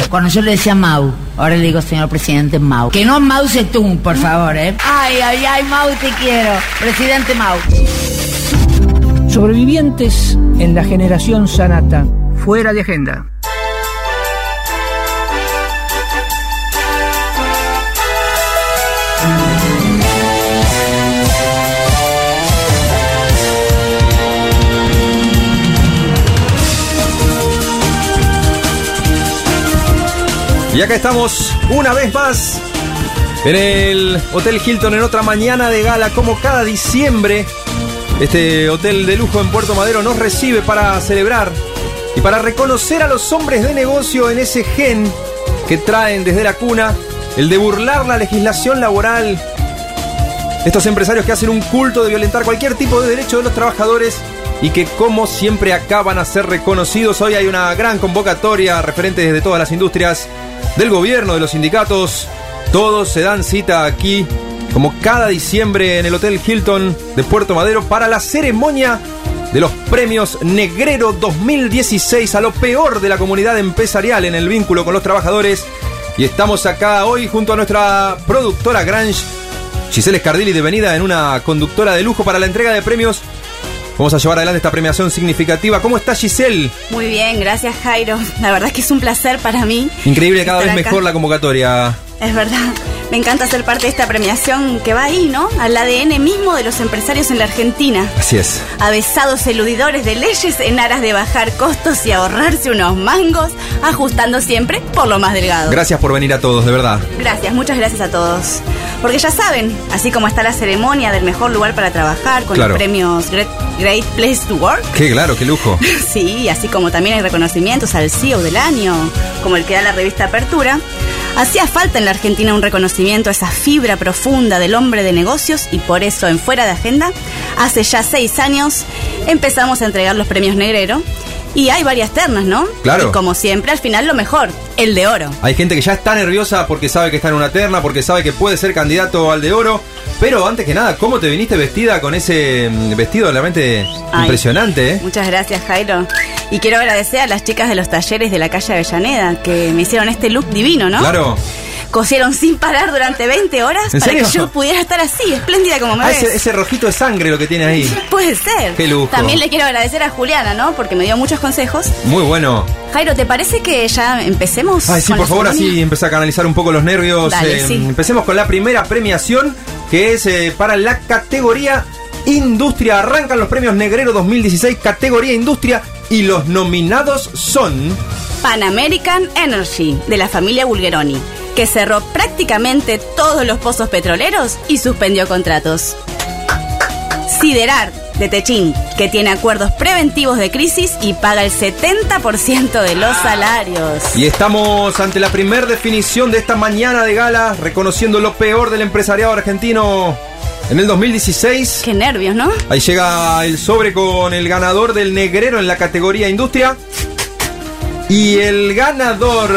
Cuando yo le decía Mau, ahora le digo señor presidente Mau. Que no Mao Zedong, por favor, Ay, Mau, te quiero. Presidente Mau. Sobrevivientes en la generación Sanata. Fuera de agenda. Y acá estamos una vez más en el Hotel Hilton en otra mañana de gala, como cada diciembre. Este hotel de lujo en Puerto Madero nos recibe para celebrar y para reconocer a los hombres de negocio en ese gen que traen desde la cuna, el de burlar la legislación laboral. Estos empresarios que hacen un culto de violentar cualquier tipo de derecho de los trabajadores y que, como siempre, acaban a ser reconocidos. Hoy hay una gran convocatoria, referentes de todas las industrias, del gobierno, de los sindicatos. Todos se dan cita aquí, como cada diciembre, en el Hotel Hilton de Puerto Madero para la ceremonia de los premios Negrero 2016 a lo peor de la comunidad empresarial en el vínculo con los trabajadores. Y estamos acá hoy junto a nuestra productora Grange, Giselle Scardilli, devenida en una conductora de lujo para la entrega de premios. Vamos a llevar adelante esta premiación significativa. ¿Cómo estás, Giselle? Muy bien, gracias, Jairo. La verdad es que es un placer para mí. Increíble, cada vez mejor la convocatoria. Es verdad. Me encanta ser parte de esta premiación que va ahí, ¿no? Al ADN mismo de los empresarios en la Argentina. Así es. Avesados eludidores de leyes en aras de bajar costos y ahorrarse unos mangos, ajustando siempre por lo más delgado. Gracias por venir a todos, de verdad. Gracias, muchas gracias a todos. Porque ya saben, así como está la ceremonia del mejor lugar para trabajar con los premios Great Place to Work. Qué lujo. Sí, así como también hay reconocimientos al CEO del año, como el que da la revista Apertura. Hacía falta en la Argentina un reconocimiento a esa fibra profunda del hombre de negocios y por eso en Fuera de Agenda, hace ya 6 años, empezamos a entregar los premios Negrero. Y hay varias ternas, ¿no? Claro. Y como siempre, al final lo mejor, el de oro. Hay gente que ya está nerviosa porque sabe que está en una terna, porque sabe que puede ser candidato al de oro. Pero antes que nada, ¿cómo te viniste vestida con ese vestido realmente impresionante? Muchas gracias, Jairo. Y quiero agradecer a las chicas de los talleres de la calle Avellaneda que me hicieron este look divino, ¿no? Claro. Cosieron sin parar durante 20 horas para que yo pudiera estar así, espléndida como me ves. Ese rojito de sangre lo que tiene ahí. Puede ser. Qué lujo. También le quiero agradecer a Juliana, ¿no? Porque me dio muchos consejos. Muy bueno. Jairo, ¿te parece que ya empecemos? Ay, sí, por favor, así empecé a canalizar un poco los nervios. Dale, sí. Empecemos con la primera premiación, que es para la categoría Industria. Arrancan los premios Negrero 2016, categoría Industria, y los nominados son Pan American Energy, de la familia Bulgeroni, que cerró prácticamente todos los pozos petroleros y suspendió contratos. Siderar, de Techín, que tiene acuerdos preventivos de crisis y paga el 70% de los salarios. Y estamos ante la primer definición de esta mañana de gala, reconociendo lo peor del empresariado argentino en el 2016. Qué nervios, ¿no? Ahí llega el sobre con el ganador del Negrero en la categoría Industria. Y el ganador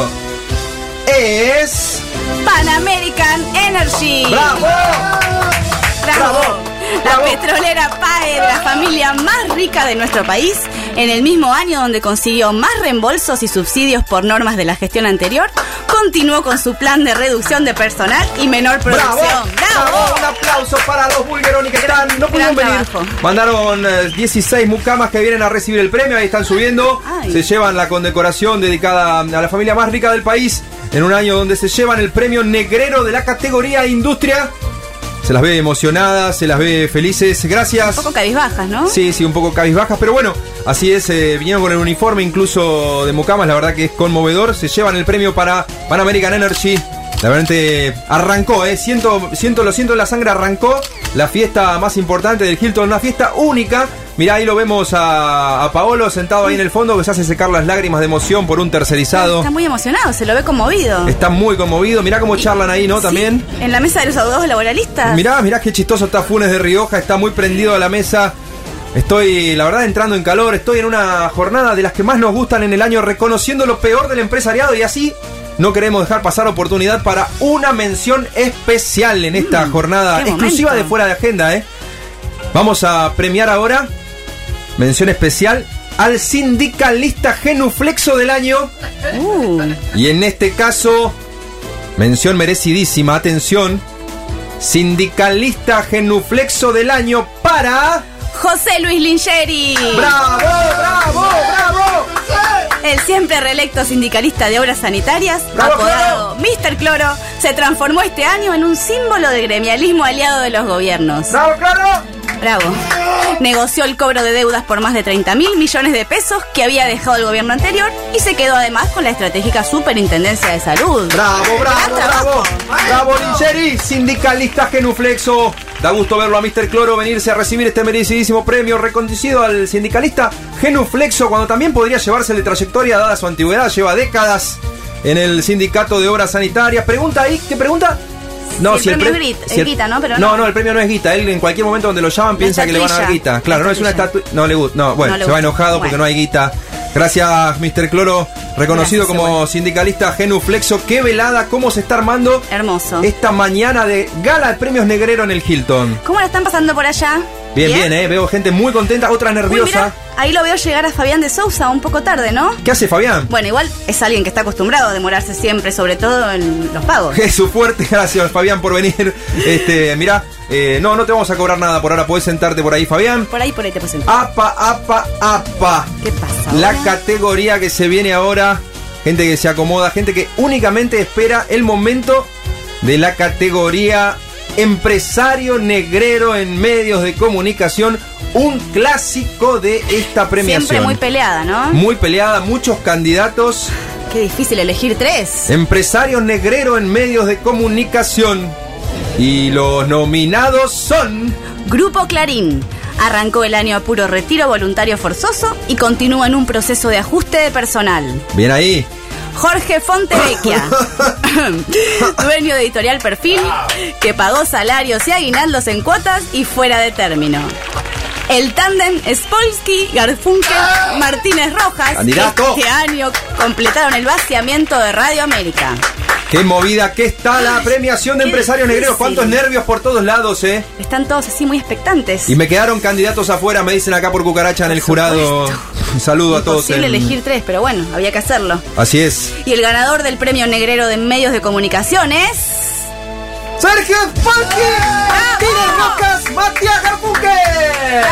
es Pan American Energy. ¡Bravo! ¡Bravo! La petrolera PAE, de la familia más rica de nuestro país, en el mismo año donde consiguió más reembolsos y subsidios por normas de la gestión anterior, continuó con su plan de reducción de personal y menor producción. ¡Bravo! Un aplauso para los Bulgeroni que no pudieron venir. Mandaron 16 mucamas que vienen a recibir el premio, ahí están subiendo. Ay. Se llevan la condecoración dedicada a la familia más rica del país, en un año donde se llevan el premio Negrero de la categoría Industria. Se las ve emocionadas, se las ve felices. Gracias. Un poco cabizbajas, ¿no? Sí, un poco cabizbajas, pero bueno, así es. Vinieron con el uniforme incluso de mucamas, la verdad que es conmovedor. Se llevan el premio para Pan American Energy. La verdad arrancó, lo siento en la sangre, arrancó la fiesta más importante del Hilton, una fiesta única. Mirá, ahí lo vemos a Paolo sentado ahí en el fondo, que se hace secar las lágrimas de emoción por un tercerizado. Está muy emocionado, se lo ve conmovido. Está muy conmovido, mirá cómo charlan ahí, ¿no? Sí, también. En la mesa de los abogados laboralistas. Mirá qué chistoso está Funes de Rioja, está muy prendido a la mesa. Estoy, la verdad, entrando en calor, estoy en una jornada de las que más nos gustan en el año, reconociendo lo peor del empresariado, y así no queremos dejar pasar oportunidad para una mención especial en esta jornada exclusiva de Fuera de Agenda, Vamos a premiar ahora, mención especial, al sindicalista genuflexo del año. Y en este caso, mención merecidísima, atención, sindicalista genuflexo del año para... José Luis Lingeri. ¡Bravo, bravo, bravo! El siempre reelecto sindicalista de obras sanitarias, ¡Bravo, apodado Mr. Cloro, se transformó este año en un símbolo de gremialismo aliado de los gobiernos. ¡Bravo, claro! Bravo. Negoció el cobro de deudas por más de 30.000 millones de pesos que había dejado el gobierno anterior y se quedó además con la estratégica Superintendencia de Salud. ¡Bravo, bravo, bravo! ¡Bravo, Lingeri! Sindicalista genuflexo. Da gusto verlo a Mr. Cloro venirse a recibir este merecidísimo premio reconocido al sindicalista genuflexo, cuando también podría llevarse de trayectoria dada su antigüedad. Lleva décadas en el sindicato de obras sanitarias. Pregunta ahí, ¿qué pregunta? No, si el premio es guita, ¿no? Pero no, el premio no es guita. Él en cualquier momento donde lo llaman piensa que le van a dar guita. Claro, no es una estatua. No le gusta. No, bueno, se va enojado porque no hay guita. Gracias, Mr. Cloro, reconocido como sindicalista genuflexo. Qué velada, cómo se está armando. Hermoso. Esta mañana de gala de premios Negrero en el Hilton. ¿Cómo la están pasando por allá? Bien, veo gente muy contenta, otra nerviosa. Uy, mirá, ahí lo veo llegar a Fabián de Sousa un poco tarde, ¿no? ¿Qué hace Fabián? Bueno, igual es alguien que está acostumbrado a demorarse siempre, sobre todo en los pagos. Es su fuerte, gracias Fabián por venir. Mirá, no te vamos a cobrar nada por ahora, podés sentarte por ahí, Fabián. Por ahí te puedes sentar. APA. ¿Qué pasa? La categoría que se viene ahora, gente que se acomoda, gente que únicamente espera el momento de la categoría empresario negrero en medios de comunicación, un clásico de esta premiación. Siempre muy peleada, ¿no? Muy peleada, muchos candidatos. Qué difícil elegir 3. Empresario negrero en medios de comunicación. Y los nominados son... Grupo Clarín. Arrancó el año a puro retiro voluntario forzoso y continúa en un proceso de ajuste de personal. Bien ahí. Jorge Fontevecchia, dueño de Editorial Perfil, que pagó salarios y aguinaldos en cuotas y fuera de término. El tándem Spolsky, Garfunkel, Martínez Rojas, ¡Candidato! Este año completaron el vaciamiento de Radio América. ¡Qué movida que está la premiación de empresarios negreros! ¡Cuántos nervios por todos lados, Están todos así muy expectantes. Y me quedaron candidatos afuera, me dicen acá por cucaracha en el jurado. Un saludo a todos. Imposible elegir 3, pero bueno, había que hacerlo. Así es. Y el ganador del premio Negrero de medios de comunicación es... ¡Sergio Spolsky! ¡Martínez Rojas! ¡Matías Garfunkel!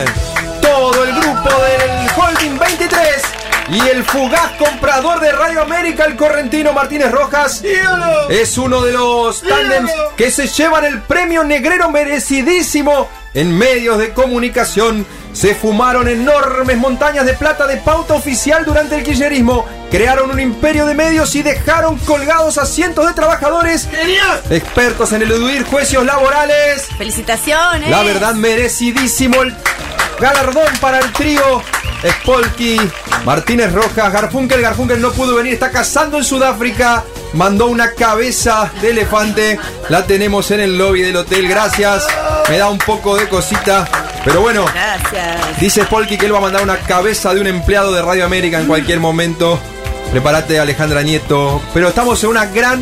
Todo el grupo del Holding 23 y el fugaz comprador de Radio América, el correntino Martínez Rojas, es uno de los tándems que se llevan el premio Negrero merecidísimo en medios de comunicación. Se fumaron enormes montañas de plata de pauta oficial durante el kirchnerismo, crearon un imperio de medios y dejaron colgados a cientos de trabajadores expertos en eludir juicios laborales. ¡Felicitaciones! La verdad, merecidísimo el galardón para el trío Spolsky, Martínez Rojas, Garfunkel. Garfunkel no pudo venir, está cazando en Sudáfrica. Mandó una cabeza de elefante. La tenemos en el lobby del hotel. Gracias. Me da un poco de cosita. Pero bueno, gracias. Dice Spolsky que él va a mandar una cabeza de un empleado de Radio América en cualquier momento. Prepárate, Alejandra Nieto. Pero estamos en una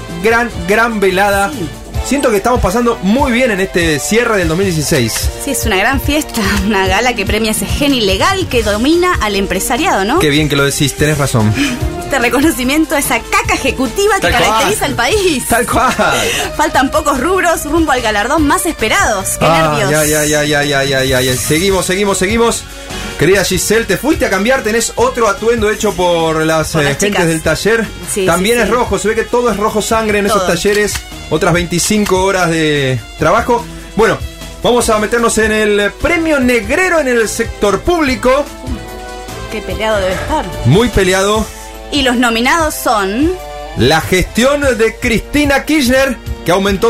gran velada. Sí. Siento que estamos pasando muy bien en este cierre del 2016. Sí, es una gran fiesta, una gala que premia ese gen ilegal que domina al empresariado, ¿no? Qué bien que lo decís, tenés razón. Este reconocimiento a esa caca ejecutiva que caracteriza al país. Tal cual. Faltan pocos rubros rumbo al galardón más esperados. ¡Qué nervios! Ya. Seguimos. Querida Giselle, te fuiste a cambiar, tenés otro atuendo hecho por las gentes del taller. Sí, también es rojo, se ve que todo es rojo sangre en esos talleres. Otras 25 horas de trabajo. Bueno, vamos a meternos en el premio Negrero en el sector público. Qué peleado debe estar. Muy peleado. Y los nominados son... La gestión de Cristina Kirchner, que aumentó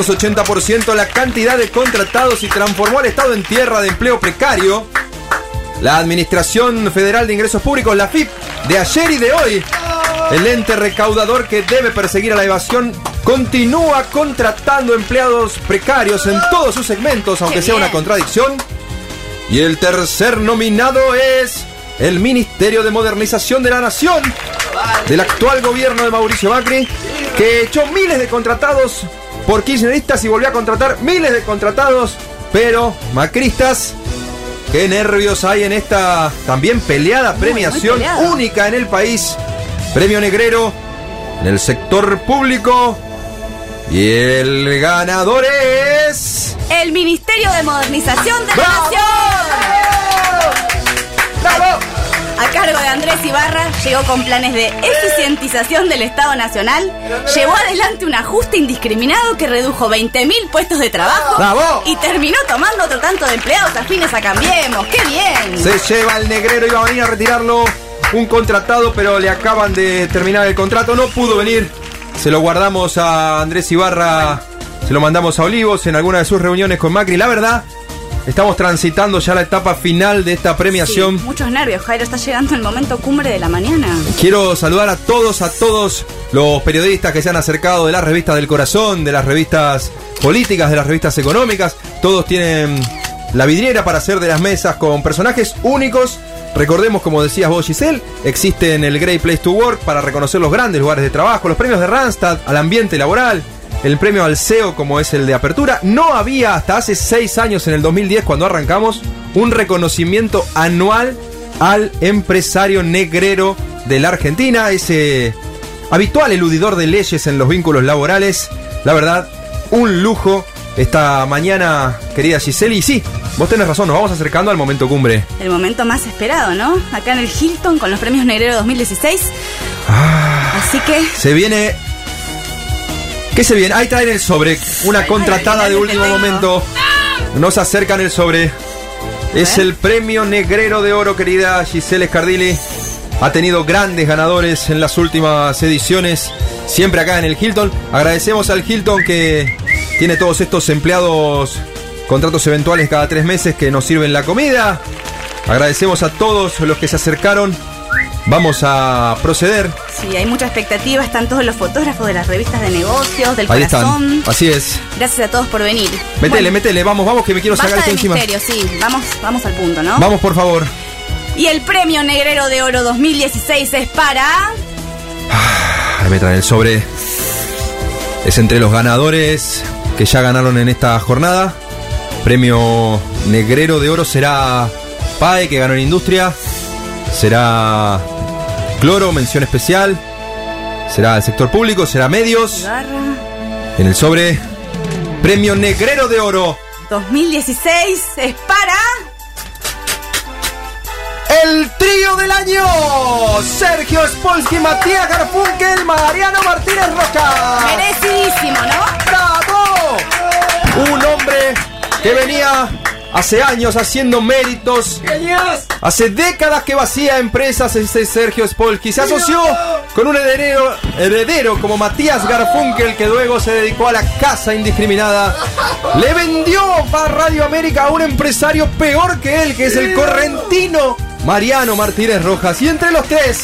280% la cantidad de contratados y transformó al Estado en tierra de empleo precario. La Administración Federal de Ingresos Públicos, la AFIP, de ayer y de hoy. El ente recaudador que debe perseguir a la evasión continúa contratando empleados precarios en todos sus segmentos, aunque sea una contradicción. Y el tercer nominado es el Ministerio de Modernización de la Nación, del actual gobierno de Mauricio Macri, que echó miles de contratados por kirchneristas y volvió a contratar miles de contratados, pero macristas. qué nervios hay en esta también peleada premiación peleado. Única en el país. Premio Negrero en el sector público. Y el ganador es... El Ministerio de Modernización de la ¡Bravo! Nación. ¡Bravo! A cargo de Andrés Ibarra, llegó con planes de eficientización del Estado Nacional, llevó adelante un ajuste indiscriminado que redujo 20.000 puestos de trabajo. ¡Bravo! Y terminó tomando otro tanto de empleados afines a Cambiemos. ¡Qué bien! Se lleva el Negrero, iba a venir a retirarlo un contratado, pero le acaban de terminar el contrato, no pudo venir. Se lo guardamos a Andrés Ibarra, se lo mandamos a Olivos en alguna de sus reuniones con Macri. La verdad, estamos transitando ya la etapa final de esta premiación. Sí, muchos nervios, Jairo, está llegando el momento cumbre de la mañana. Quiero saludar a todos los periodistas que se han acercado de las revistas del corazón, de las revistas políticas, de las revistas económicas. Todos tienen la vidriera para hacer de las mesas con personajes únicos. Recordemos, como decías vos, Giselle, existen el Great Place to Work para reconocer los grandes lugares de trabajo, los premios de Randstad al ambiente laboral, el premio al CEO como es el de Apertura. No había hasta hace 6 años, en el 2010, cuando arrancamos, un reconocimiento anual al empresario negrero de la Argentina, ese habitual eludidor de leyes en los vínculos laborales. La verdad, un lujo esta mañana, querida Giselle. Y sí, vos tenés razón, nos vamos acercando al momento cumbre. El momento más esperado, ¿no? Acá en el Hilton con los premios Negrero 2016. Así que... Se viene... ¿Qué se viene? Ahí traen el sobre. Una contratada de último momento. Nos acercan el sobre. Es el premio Negrero de Oro, querida Giselle Scardilli. Ha tenido grandes ganadores en las últimas ediciones, siempre acá en el Hilton. Agradecemos al Hilton que tiene todos estos empleados, contratos eventuales cada 3 meses que nos sirven la comida. Agradecemos a todos los que se acercaron. Vamos a proceder. Sí, hay mucha expectativa. Están todos los fotógrafos de las revistas de negocios, del Ahí corazón. están, así es. Gracias a todos por venir. Métele, vamos, que me quiero sacar esto encima. Misterio, sí, vamos al punto, ¿no? Vamos, por favor. Y el premio Negrero de Oro 2016 es para... Ahí me traen el sobre. Es entre los ganadores que ya ganaron en esta jornada. Premio Negrero de Oro será PAE, que ganó en Industria. Será Cloro, mención especial. Será el sector público, será medios. Ibarra. En el sobre, Premio Negrero de Oro 2016 es para... el trío del año: Sergio Spolsky, Matías Garfunkel, Mariano Martínez Roca. Merecidísimo, ¿no? ¡Bravo! Un hombre que venía hace años haciendo méritos. Hace décadas que vacía empresas. Ese Sergio Spolsky se asoció con un heredero como Matías Garfunkel, que luego se dedicó a la caza indiscriminada. Le vendió a Radio América a un empresario peor que él, que es el correntino Mariano Martínez Rojas. Y entre los tres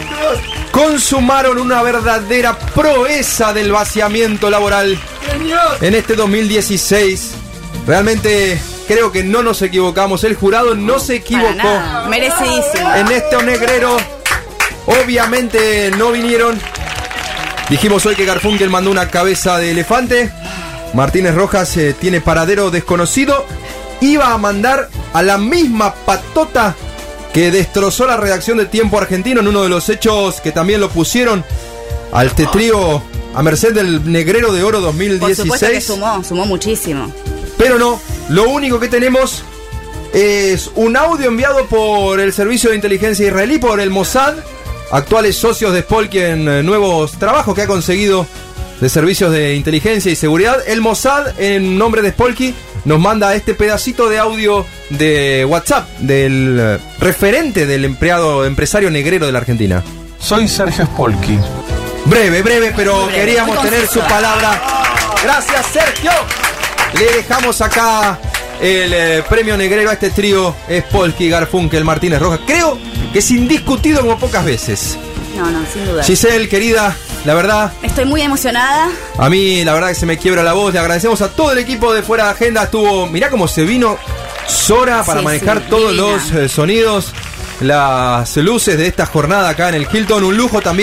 consumaron una verdadera proeza del vaciamiento laboral en este 2016. Realmente creo que no nos equivocamos. El jurado no se equivocó. Merecidísimo. En este Negrero obviamente no vinieron. Dijimos hoy que Garfunkel mandó una cabeza de elefante. Martínez Rojas tiene paradero desconocido. Iba a mandar a la misma patota que destrozó la redacción de Tiempo Argentino en uno de los hechos que también lo pusieron al trío a merced del Negrero de Oro 2016. Por supuesto que sumó muchísimo. Pero no, lo único que tenemos es un audio enviado por el Servicio de Inteligencia Israelí, por el Mossad, actuales socios de Spolsky en nuevos trabajos que ha conseguido de servicios de inteligencia y seguridad. El Mossad, en nombre de Spolsky, nos manda este pedacito de audio de WhatsApp del referente del empresario negrero de la Argentina. Soy Sergio Spolsky. Breve, pero breve, queríamos tener su palabra. Gracias, Sergio. Le dejamos acá el premio Negrero a este trío: Spolsky, Garfunkel, Martínez Rojas. Creo que es indiscutido como pocas veces. No, sin duda. Giselle, querida, la verdad, estoy muy emocionada. A mí la verdad que se me quiebra la voz. Le agradecemos a todo el equipo de Fuera de Agenda. Mirá cómo se vino Sora para manejar todos divina. los sonidos, las luces de esta jornada acá en el Hilton. Un lujo también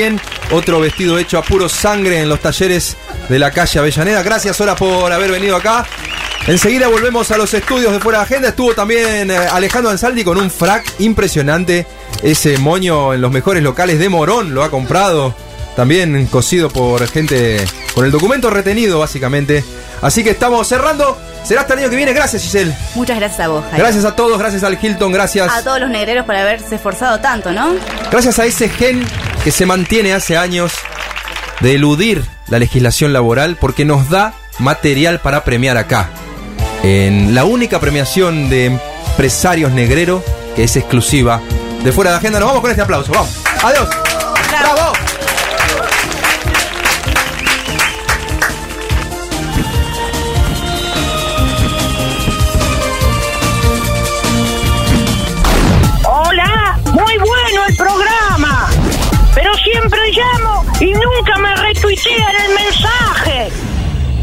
otro vestido hecho a puro sangre en los talleres de la calle Avellaneda. Gracias, Sora, por haber venido acá. Enseguida volvemos a los estudios de Fuera de Agenda. Estuvo también Alejandro Ansaldi con un frac impresionante. Ese moño en los mejores locales de Morón lo ha comprado. También cosido por gente con el documento retenido, básicamente. Así que estamos cerrando. Será hasta el año que viene. Gracias, Giselle. Muchas gracias a vos, Jaime. Gracias a todos, gracias al Hilton, gracias a todos los negreros por haberse esforzado tanto, ¿no? Gracias a ese gen que se mantiene hace años de eludir la legislación laboral, porque nos da material para premiar acá, en la única premiación de empresarios negreros que es exclusiva de Fuera de Agenda. Nos vamos con este aplauso. Vamos. Adiós.